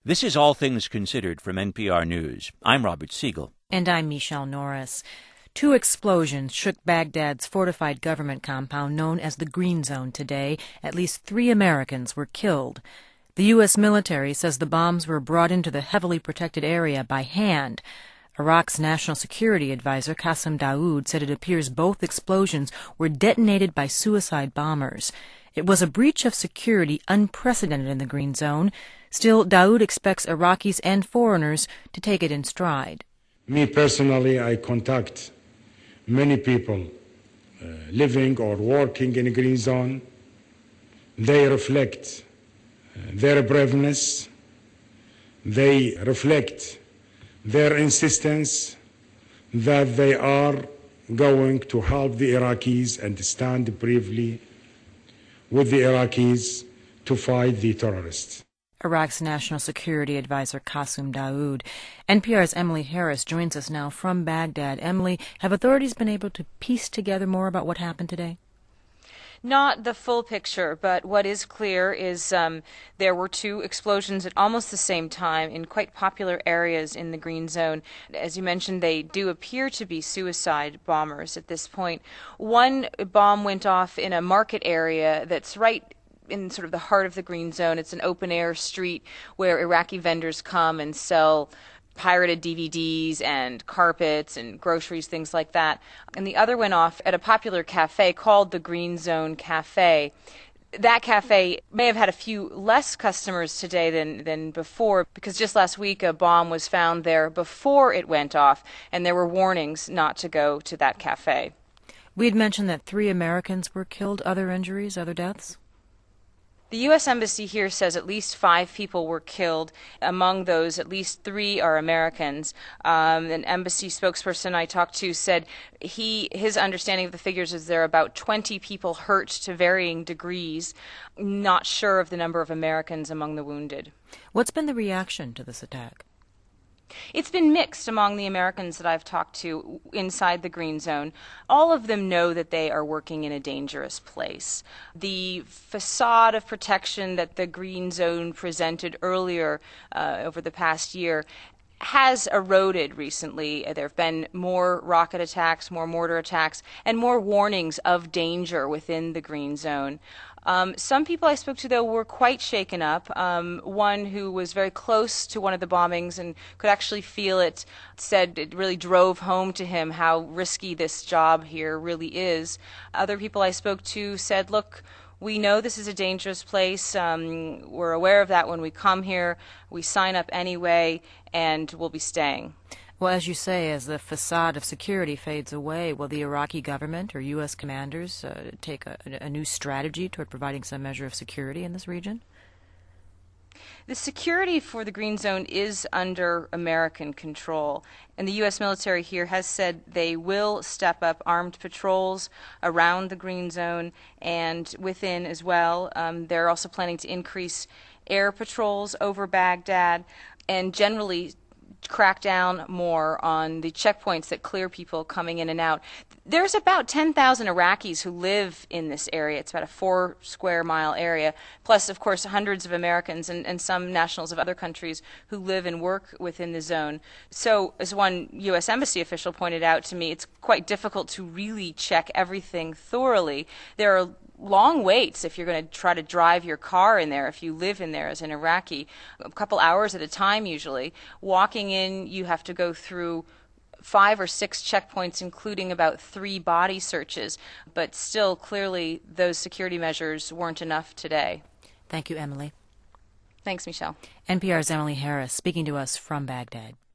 This is All Things Considered from NPR News. I'm Robert Siegel. And I'm Michelle Norris. 2 explosions shook Baghdad's fortified government compound known as the Green Zone today. At least 3 Americans were killed. The U.S. military says the bombs were brought into the heavily protected area by hand. Iraq's national security advisor, Qasem Daoud, said it appears both explosions were detonated by suicide bombers. It was a breach of security unprecedented in the Green Zone. Still, Daoud expects Iraqis and foreigners to take it in stride. Me personally, I contact many people living or working in the Green Zone. They reflect their braveness. They reflect their insistence that they are going to help the Iraqis and stand bravely with the Iraqis to fight the terrorists. Iraq's national security advisor Qasem Daoud. NPR's Emily Harris joins us now from Baghdad. Emily, have authorities been able to piece together more about what happened today? Not the full picture, but what is clear is there were 2 explosions at almost the same time in quite popular areas in the Green Zone. As you mentioned, they do appear to be suicide bombers at this point. One bomb went off in a market area that's right in sort of the heart of the Green Zone. It's an open-air street where Iraqi vendors come and sell pirated DVDs and carpets and groceries, things like that. And the other went off at a popular cafe called the Green Zone Cafe. That cafe may have had a few less customers today than before, because just last week a bomb was found there before it went off, and there were warnings not to go to that cafe. We had mentioned that 3 Americans were killed. Other injuries, other deaths? The U.S. Embassy here says at least 5 people were killed. Among those, at least 3 are Americans. An embassy spokesperson I talked to said his understanding of the figures is there are about 20 people hurt to varying degrees. Not sure of the number of Americans among the wounded. What's been the reaction to this attack? It's been mixed among the Americans that I've talked to inside the Green Zone. All of them know that they are working in a dangerous place. The facade of protection that the Green Zone presented earlier over the past year has eroded recently. There have been more rocket attacks, more mortar attacks, and more warnings of danger within the Green Zone. Some people I spoke to, though, were quite shaken up. One who was very close to one of the bombings and could actually feel it said it really drove home to him how risky this job here really is. Other people I spoke to said, look, we know this is a dangerous place. We're aware of that when we come here. We sign up anyway, and we'll be staying. Well, as you say, as the facade of security fades away, will the Iraqi government or U.S. commanders take a new strategy toward providing some measure of security in this region? The security for the Green Zone is under American control, and the U.S. military here has said they will step up armed patrols around the Green Zone and within as well. They're also planning to increase air patrols over Baghdad and generally crack down more on the checkpoints that clear people coming in and out. There's about 10,000 Iraqis who live in this area. It's about a 4-square-mile area, plus, of course, hundreds of Americans and some nationals of other countries who live and work within the zone. So, as one U.S. Embassy official pointed out to me, it's quite difficult to really check everything thoroughly. There are long waits if you're going to try to drive your car in there, if you live in there as an Iraqi, a couple hours at a time usually. Walking in, you have to go through 5 or 6 checkpoints, including about 3 body searches. But still, clearly, those security measures weren't enough today. Thank you, Emily. Thanks, Michelle. NPR's Emily Harris speaking to us from Baghdad.